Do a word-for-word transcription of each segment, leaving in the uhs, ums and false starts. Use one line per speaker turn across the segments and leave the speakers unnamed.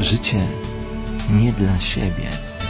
Życie nie dla siebie.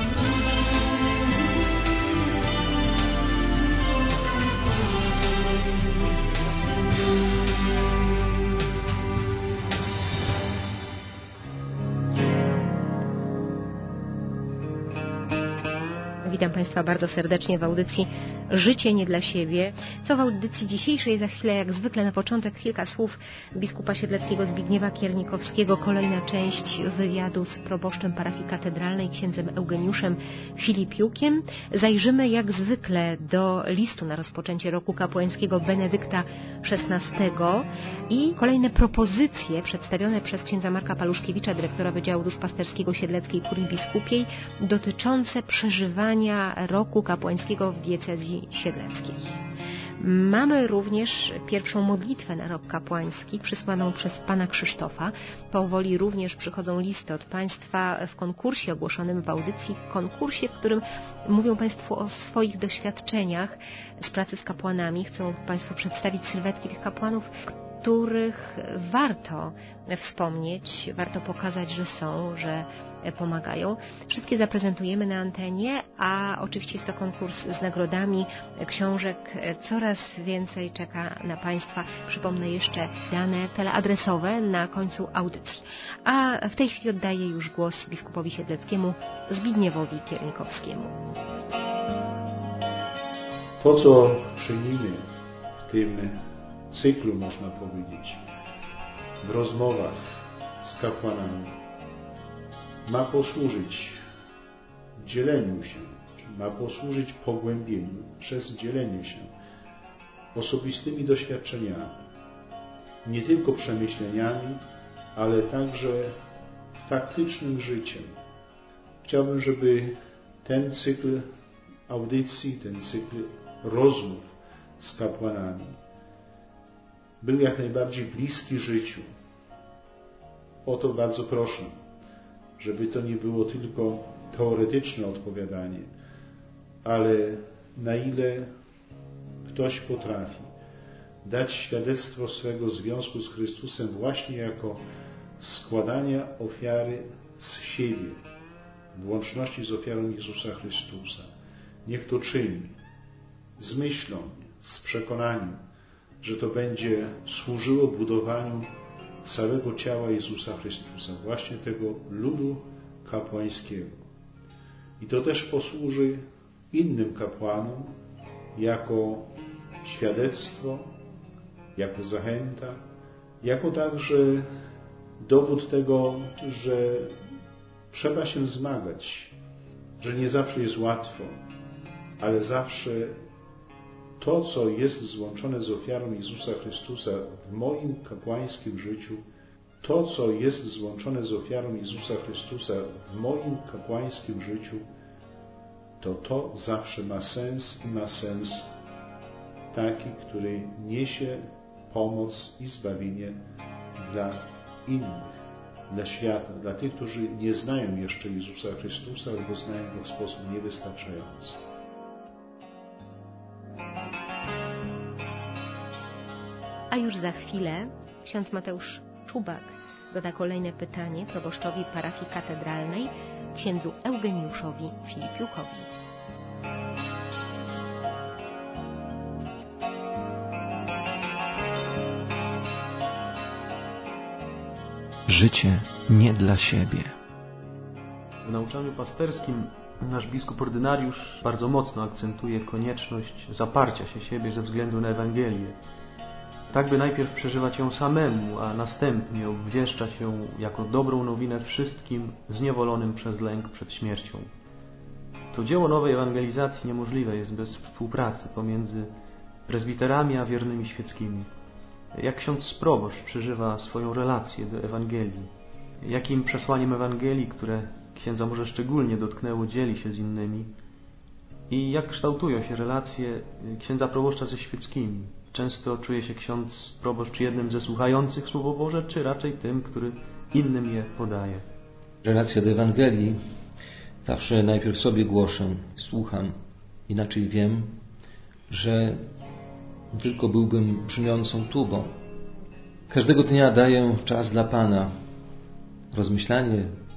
Witam Państwa bardzo serdecznie w audycji Życie nie dla siebie. Co w audycji dzisiejszej? Za chwilę, jak zwykle na początek, kilka słów biskupa siedleckiego Zbigniewa Kiernikowskiego. Kolejna część wywiadu z proboszczem parafii katedralnej, księdzem Eugeniuszem Filipiukiem. Zajrzymy jak zwykle do listu na rozpoczęcie roku kapłańskiego Benedykta szesnastego i kolejne propozycje przedstawione przez księdza Marka Paluszkiewicza, dyrektora Wydziału Duszpasterskiego Siedleckiej Kurii Biskupiej, dotyczące przeżywania roku kapłańskiego w diecezji siedleckiej. Mamy również pierwszą modlitwę na rok kapłański przysłaną przez pana Krzysztofa. Powoli również przychodzą listy od Państwa w konkursie ogłoszonym w audycji, w konkursie, w którym mówią Państwo o swoich doświadczeniach z pracy z kapłanami. Chcą Państwo przedstawić sylwetki tych kapłanów, których warto wspomnieć, warto pokazać, że są, że pomagają. Wszystkie zaprezentujemy na antenie, a oczywiście jest to konkurs z nagrodami książek. Coraz więcej czeka na Państwa. Przypomnę jeszcze dane teleadresowe na końcu audycji. A w tej chwili oddaję już głos biskupowi siedleckiemu Zbigniewowi Kiernikowskiemu.
To, co czynimy w tym cyklu, można powiedzieć, w rozmowach z kapłanami, ma posłużyć dzieleniu się, ma posłużyć pogłębieniu przez dzielenie się osobistymi doświadczeniami, nie tylko przemyśleniami, ale także faktycznym życiem. Chciałbym, żeby ten cykl audycji, ten cykl rozmów z kapłanami był jak najbardziej bliski życiu. O to bardzo proszę, żeby to nie było tylko teoretyczne odpowiadanie, ale na ile ktoś potrafi dać świadectwo swego związku z Chrystusem właśnie jako składania ofiary z siebie, w łączności z ofiarą Jezusa Chrystusa. Niech to czyni z myślą, z przekonaniem, że to będzie służyło budowaniu całego ciała Jezusa Chrystusa, właśnie tego ludu kapłańskiego. I to też posłuży innym kapłanom jako świadectwo, jako zachęta, jako także dowód tego, że trzeba się zmagać, że nie zawsze jest łatwo, ale zawsze to, co jest złączone z ofiarą Jezusa Chrystusa w moim kapłańskim życiu, to, co jest złączone z ofiarą Jezusa Chrystusa w moim kapłańskim życiu, to to zawsze ma sens i ma sens taki, który niesie pomoc i zbawienie dla innych, dla świata, dla tych, którzy nie znają jeszcze Jezusa Chrystusa albo znają Go w sposób niewystarczający.
A już za chwilę ksiądz Mateusz Czubak zada kolejne pytanie proboszczowi parafii katedralnej, księdzu Eugeniuszowi Filipiukowi.
Życie nie dla siebie.
W nauczaniu pasterskim nasz biskup ordynariusz bardzo mocno akcentuje konieczność zaparcia się siebie ze względu na Ewangelię. Tak by najpierw przeżywać ją samemu, a następnie obwieszczać ją jako dobrą nowinę wszystkim zniewolonym przez lęk przed śmiercią. To dzieło nowej ewangelizacji niemożliwe jest bez współpracy pomiędzy prezbiterami a wiernymi świeckimi. Jak ksiądz proboszcz przeżywa swoją relację do Ewangelii? Jakim przesłaniem Ewangelii, które księdza może szczególnie dotknęło, dzieli się z innymi? I jak kształtują się relacje księdza proboszcza ze świeckimi? Często czuje się ksiądz proboszcz jednym ze słuchających Słowo Boże, czy raczej tym, który innym je podaje?
Relacja do Ewangelii zawsze najpierw sobie głoszę, słucham, inaczej wiem, że tylko byłbym brzmiącą tubą. Każdego dnia daję czas dla Pana. Rozmyślanie,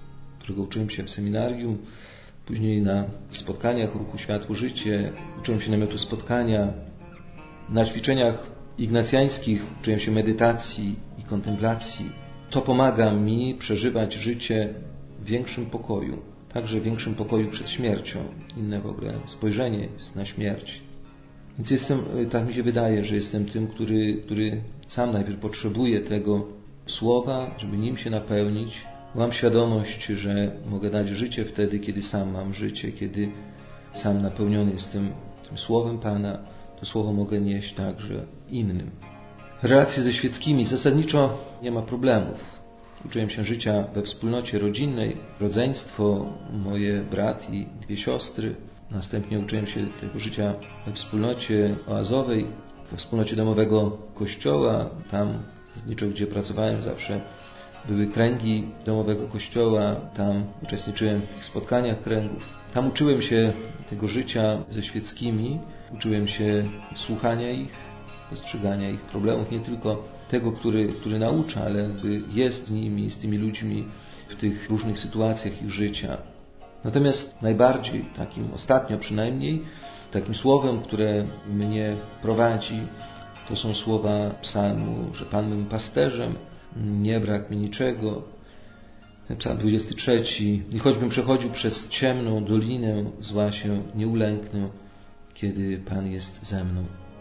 którego uczyłem się w seminarium, później na spotkaniach ruchu Światło Życie, uczyłem się namiotu spotkania, na ćwiczeniach ignacjańskich uczyłem się medytacji i kontemplacji. To pomaga mi przeżywać życie w większym pokoju, także w większym pokoju przed śmiercią. Inne w ogóle spojrzenie jest na śmierć. Więc jestem, tak mi się wydaje, że jestem tym, który, który sam najpierw potrzebuje tego słowa, żeby nim się napełnić. Mam świadomość, że mogę dać życie wtedy, kiedy sam mam życie, kiedy sam napełniony jestem tym słowem Pana, to słowo mogę nieść także innym. Relacje ze świeckimi zasadniczo nie ma problemów. Uczyłem się życia we wspólnocie rodzinnej, rodzeństwo, moje brat i dwie siostry. Następnie uczyłem się tego życia we wspólnocie oazowej, we wspólnocie domowego kościoła. Tam, zasadniczo gdzie pracowałem, zawsze były kręgi domowego kościoła. Tam uczestniczyłem w spotkaniach kręgów. Tam uczyłem się tego życia ze świeckimi. Uczyłem się słuchania ich, dostrzegania ich problemów, nie tylko tego, który, który naucza, ale jakby jest z nimi, z tymi ludźmi w tych różnych sytuacjach ich życia. Natomiast najbardziej, takim ostatnio przynajmniej, takim słowem, które mnie prowadzi, to są słowa psalmu, że Pan mym pasterzem, nie brak mi niczego. Psalm dwudziesty trzeci. I choćbym przechodził przez ciemną dolinę, zła się nie ulęknę, kiedy Pan jest ze mną.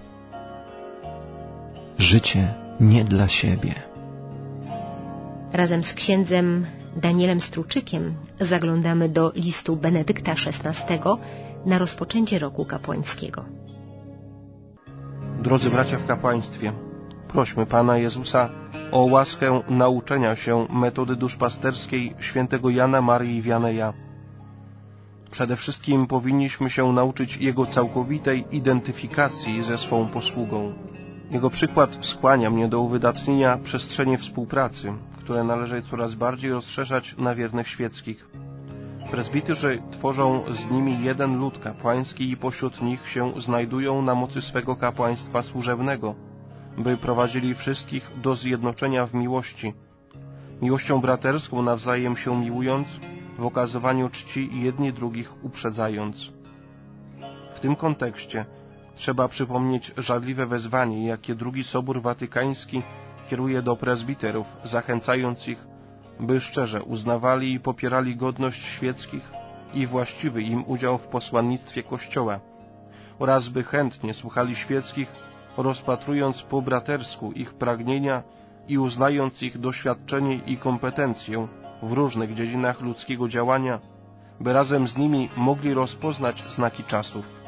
Życie nie dla siebie.
Razem z księdzem Danielem Struczykiem zaglądamy do listu Benedykta szesnastego na rozpoczęcie roku kapłańskiego.
Drodzy bracia w kapłaństwie, prośmy Pana Jezusa o łaskę nauczenia się metody duszpasterskiej świętego Jana Marii Wianeja. Przede wszystkim powinniśmy się nauczyć Jego całkowitej identyfikacji ze swą posługą. Jego przykład skłania mnie do uwydatnienia przestrzeni współpracy, które należy coraz bardziej rozszerzać na wiernych świeckich. Prezbiterzy tworzą z nimi jeden lud kapłański i pośród nich się znajdują na mocy swego kapłaństwa służebnego, by prowadzili wszystkich do zjednoczenia w miłości, miłością braterską nawzajem się miłując, w okazywaniu czci jedni drugich uprzedzając. W tym kontekście trzeba przypomnieć żarliwe wezwanie, jakie drugi Sobór Watykański kieruje do prezbiterów, zachęcając ich, by szczerze uznawali i popierali godność świeckich i właściwy im udział w posłannictwie Kościoła oraz by chętnie słuchali świeckich, rozpatrując po bratersku ich pragnienia i uznając ich doświadczenie i kompetencję w różnych dziedzinach ludzkiego działania, by razem z nimi mogli rozpoznać znaki czasów.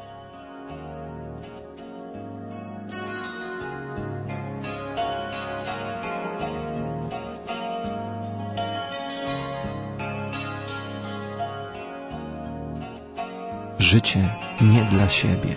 Życie nie dla siebie.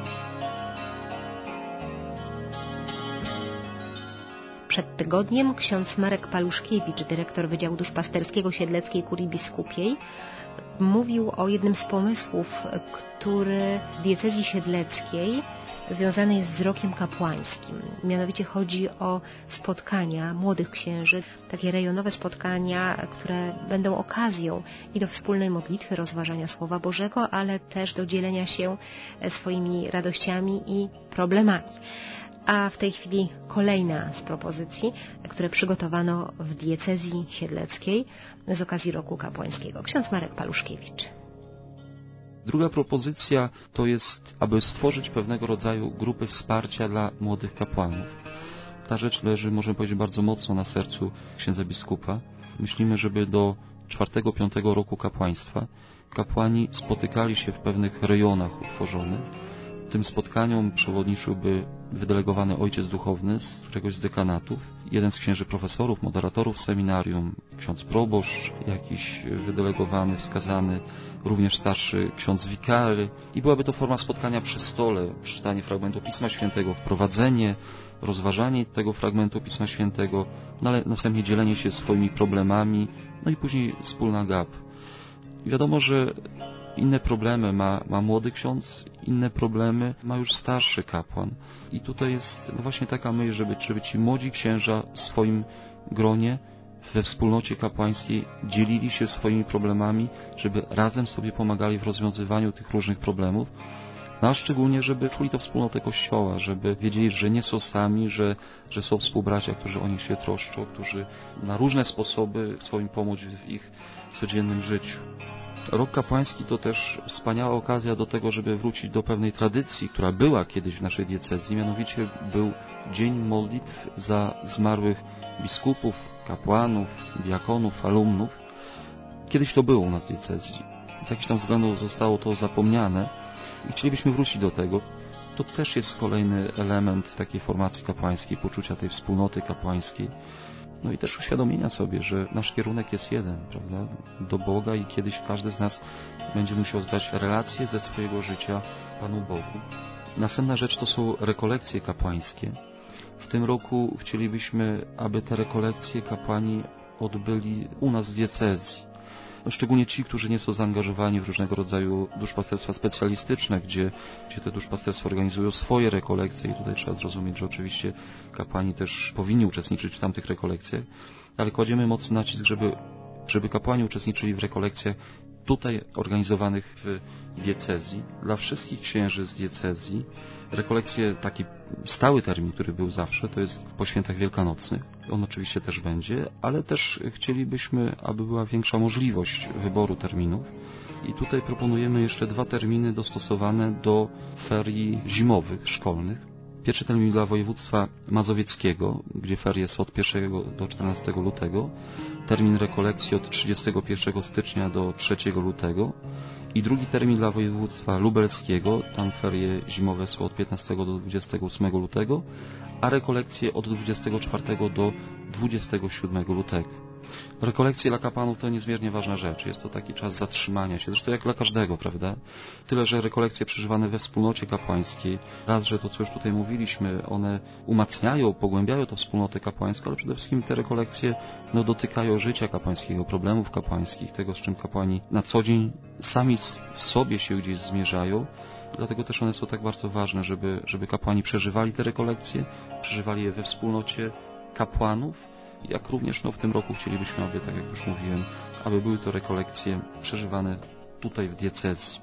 Przed tygodniem ksiądz Marek Paluszkiewicz, dyrektor Wydziału Duszpasterskiego Siedleckiej Kurii Biskupiej, mówił o jednym z pomysłów, który w diecezji siedleckiej związany jest z rokiem kapłańskim. Mianowicie chodzi o spotkania młodych księży, takie rejonowe spotkania, które będą okazją i do wspólnej modlitwy, rozważania Słowa Bożego, ale też do dzielenia się swoimi radościami i problemami. A w tej chwili kolejna z propozycji, które przygotowano w diecezji siedleckiej z okazji roku kapłańskiego. Ksiądz Marek Paluszkiewicz.
Druga propozycja to jest, aby stworzyć pewnego rodzaju grupy wsparcia dla młodych kapłanów. Ta rzecz leży, możemy powiedzieć, bardzo mocno na sercu księdza biskupa. Myślimy, żeby do czwartego, piątego roku kapłaństwa kapłani spotykali się w pewnych rejonach utworzonych. Tym spotkaniom przewodniczyłby wydelegowany ojciec duchowny z któregoś z dekanatów, jeden z księży profesorów, moderatorów seminarium, ksiądz proboszcz, jakiś wydelegowany, wskazany, również starszy ksiądz wikary. I byłaby to forma spotkania przy stole, przeczytanie fragmentu Pisma Świętego, wprowadzenie, rozważanie tego fragmentu Pisma Świętego, no ale następnie dzielenie się swoimi problemami, no i później wspólna gap. I wiadomo, że inne problemy ma, ma młody ksiądz, inne problemy ma już starszy kapłan. I tutaj jest no właśnie taka myśl, żeby, żeby ci młodzi księża w swoim gronie we wspólnocie kapłańskiej dzielili się swoimi problemami, żeby razem sobie pomagali w rozwiązywaniu tych różnych problemów, no a szczególnie, żeby czuli to wspólnotę Kościoła, żeby wiedzieli, że nie są sami, że, że są współbracia, którzy o nich się troszczą, którzy na różne sposoby chcą im pomóc w ich codziennym życiu. Rok kapłański to też wspaniała okazja do tego, żeby wrócić do pewnej tradycji, która była kiedyś w naszej diecezji, mianowicie był Dzień Modlitw za zmarłych biskupów, kapłanów, diakonów, alumnów. Kiedyś to było u nas w diecezji. Z jakichś tam względów zostało to zapomniane i chcielibyśmy wrócić do tego. To też jest kolejny element takiej formacji kapłańskiej, poczucia tej wspólnoty kapłańskiej. No i też uświadomienia sobie, że nasz kierunek jest jeden, prawda? Do Boga i kiedyś każdy z nas będzie musiał zdać relację ze swojego życia Panu Bogu. Następna rzecz to są rekolekcje kapłańskie. W tym roku chcielibyśmy, aby te rekolekcje kapłani odbyli u nas w diecezji. No, szczególnie ci, którzy nie są zaangażowani w różnego rodzaju duszpasterstwa specjalistyczne, gdzie, gdzie te duszpasterstwa organizują swoje rekolekcje i tutaj trzeba zrozumieć, że oczywiście kapłani też powinni uczestniczyć w tamtych rekolekcjach, ale kładziemy mocny nacisk, żeby, żeby kapłani uczestniczyli w rekolekcjach tutaj organizowanych w diecezji. Dla wszystkich księży z diecezji rekolekcje, taki stały termin, który był zawsze, to jest po świętach wielkanocnych. On oczywiście też będzie, ale też chcielibyśmy, aby była większa możliwość wyboru terminów. I tutaj proponujemy jeszcze dwa terminy dostosowane do ferii zimowych, szkolnych. Pierwszy termin dla województwa mazowieckiego, gdzie ferie są od pierwszego do czternastego lutego. Termin rekolekcji od trzydziestego pierwszego stycznia do trzeciego lutego. I drugi termin dla województwa lubelskiego, tam ferie zimowe są od piętnastego do dwudziestego ósmego lutego, a rekolekcje od dwudziestego czwartego do dwudziestego siódmego lutego. Rekolekcje dla kapłanów to niezmiernie ważna rzecz. Jest to taki czas zatrzymania się, zresztą jak dla każdego, prawda? Tyle, że rekolekcje przeżywane we wspólnocie kapłańskiej, raz, że to, co już tutaj mówiliśmy, one umacniają, pogłębiają tą wspólnotę kapłańską, ale przede wszystkim te rekolekcje no, dotykają życia kapłańskiego, problemów kapłańskich, tego, z czym kapłani na co dzień sami w sobie się gdzieś zmierzają. Dlatego też one są tak bardzo ważne, żeby, żeby kapłani przeżywali te rekolekcje, przeżywali je we wspólnocie kapłanów, jak również no, w tym roku chcielibyśmy, aby, tak jak już mówiłem, aby były to rekolekcje przeżywane tutaj w diecezji.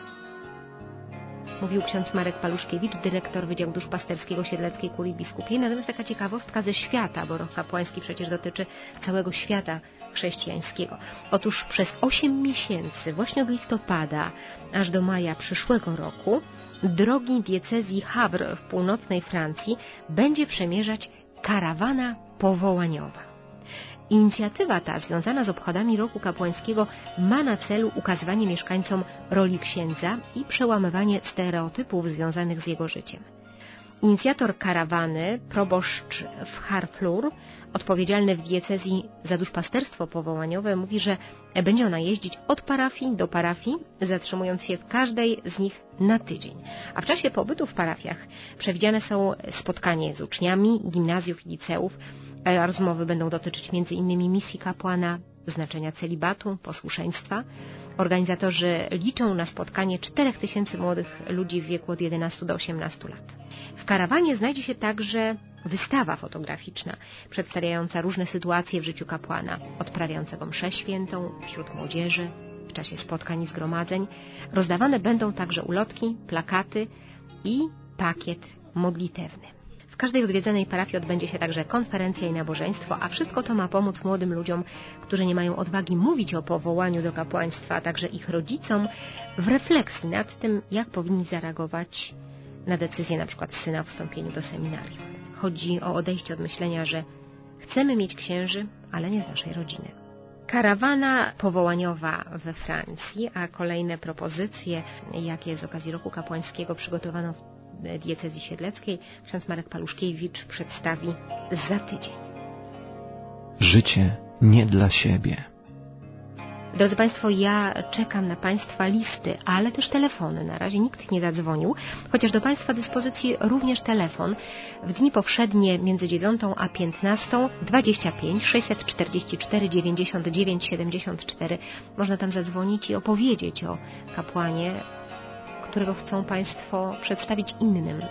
Mówił ksiądz Marek Paluszkiewicz, dyrektor Wydziału Duszpasterskiego Siedleckiej Kurii Biskupiej. Natomiast taka ciekawostka ze świata, bo rok kapłański przecież dotyczy całego świata chrześcijańskiego. Otóż przez osiem miesięcy, właśnie od listopada aż do maja przyszłego roku, drogi diecezji Havre w północnej Francji będzie przemierzać karawana powołaniowa. Inicjatywa ta, związana z obchodami roku kapłańskiego, ma na celu ukazywanie mieszkańcom roli księdza i przełamywanie stereotypów związanych z jego życiem. Inicjator karawany, proboszcz w Harfleur, odpowiedzialny w diecezji za duszpasterstwo powołaniowe, mówi, że będzie ona jeździć od parafii do parafii, zatrzymując się w każdej z nich na tydzień. A w czasie pobytu w parafiach przewidziane są spotkanie z uczniami gimnazjów i liceów. Rozmowy będą dotyczyć między innymi misji kapłana, znaczenia celibatu, posłuszeństwa. Organizatorzy liczą na spotkanie czterech tysięcy młodych ludzi w wieku od jedenastu do osiemnastu lat. W karawanie znajdzie się także wystawa fotograficzna przedstawiająca różne sytuacje w życiu kapłana, odprawiającego mszę świętą wśród młodzieży, w czasie spotkań i zgromadzeń. Rozdawane będą także ulotki, plakaty i pakiet modlitewny. W każdej odwiedzanej parafii odbędzie się także konferencja i nabożeństwo, a wszystko to ma pomóc młodym ludziom, którzy nie mają odwagi mówić o powołaniu do kapłaństwa, a także ich rodzicom w refleksji nad tym, jak powinni zareagować na decyzję na przykład syna o wstąpieniu do seminarium. Chodzi o odejście od myślenia, że chcemy mieć księży, ale nie z naszej rodziny. Karawana powołaniowa we Francji, a kolejne propozycje, jakie z okazji roku kapłańskiego przygotowano w diecezji siedleckiej, ksiądz Marek Paluszkiewicz przedstawi za tydzień.
Życie nie dla siebie.
Drodzy Państwo, ja czekam na Państwa listy, ale też telefony. Na razie nikt nie zadzwonił, chociaż do Państwa dyspozycji również telefon. W dni powszednie między dziewiątą a piętnastą dwadzieścia pięć sześćset czterdzieści cztery dziewięćdziesiąt dziewięć siedemdziesiąt cztery. Można tam zadzwonić i opowiedzieć o kapłanie, którego chcą Państwo przedstawić innym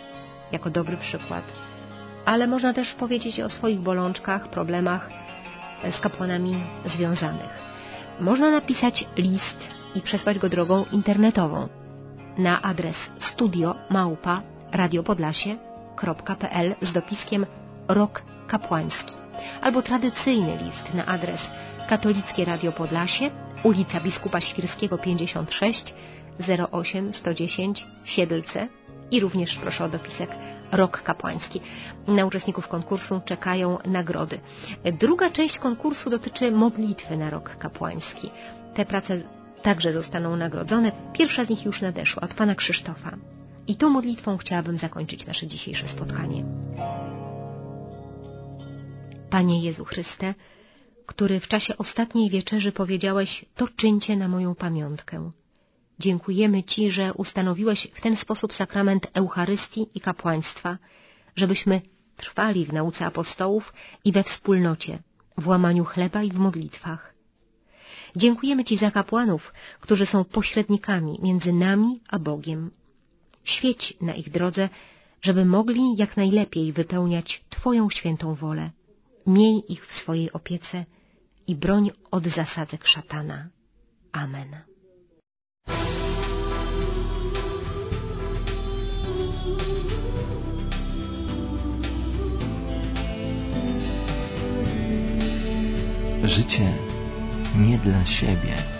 jako dobry przykład. Ale można też powiedzieć o swoich bolączkach, problemach, z kapłanami związanych. Można napisać list i przesłać go drogą internetową na adres studio małpa radiopodlasie kropka pe el z dopiskiem rok kapłański, albo tradycyjny list na adres Katolickie Radio Podlasie, ulica Biskupa Świrskiego pięćdziesiąt sześć, zero osiem sto dziesięć Siedlce i również proszę o dopisek Rok Kapłański. Na uczestników konkursu czekają nagrody. Druga część konkursu dotyczy modlitwy na Rok Kapłański. Te prace także zostaną nagrodzone. Pierwsza z nich już nadeszła od pana Krzysztofa. I tą modlitwą chciałabym zakończyć nasze dzisiejsze spotkanie. Panie Jezu Chryste, który w czasie ostatniej wieczerzy powiedziałeś: to czyńcie na moją pamiątkę. Dziękujemy Ci, że ustanowiłeś w ten sposób sakrament Eucharystii i kapłaństwa, żebyśmy trwali w nauce apostołów i we wspólnocie, w łamaniu chleba i w modlitwach. Dziękujemy Ci za kapłanów, którzy są pośrednikami między nami a Bogiem. Świeć na ich drodze, żeby mogli jak najlepiej wypełniać Twoją świętą wolę. Miej ich w swojej opiece i broń od zasadzek szatana. Amen.
Życie nie dla siebie.